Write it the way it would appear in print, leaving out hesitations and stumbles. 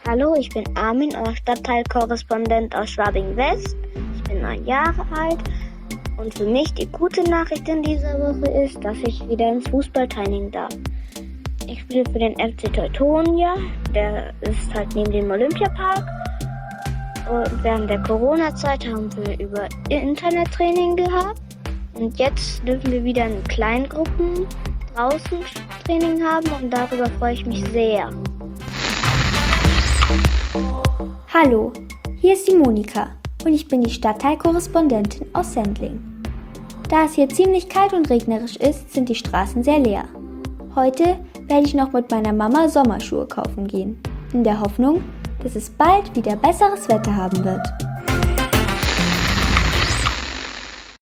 Hallo, ich bin Armin, euer Stadtteilkorrespondent aus Schwabing-West. Ich bin 9 Jahre alt und für mich die gute Nachricht in dieser Woche ist, dass ich wieder ins Fußball teilnehmen darf. Ich spiele für den FC Teutonia, der ist halt neben dem Olympiapark. Und während der Corona-Zeit haben wir über Internettraining gehabt und jetzt dürfen wir wieder in kleinen Gruppen draußen Training haben und darüber freue ich mich sehr. Hallo, hier ist die Monika und ich bin die Stadtteilkorrespondentin aus Sendling. Da es hier ziemlich kalt und regnerisch ist, sind die Straßen sehr leer. Heute werde ich noch mit meiner Mama Sommerschuhe kaufen gehen, in der Hoffnung, dass es bald wieder besseres Wetter haben wird.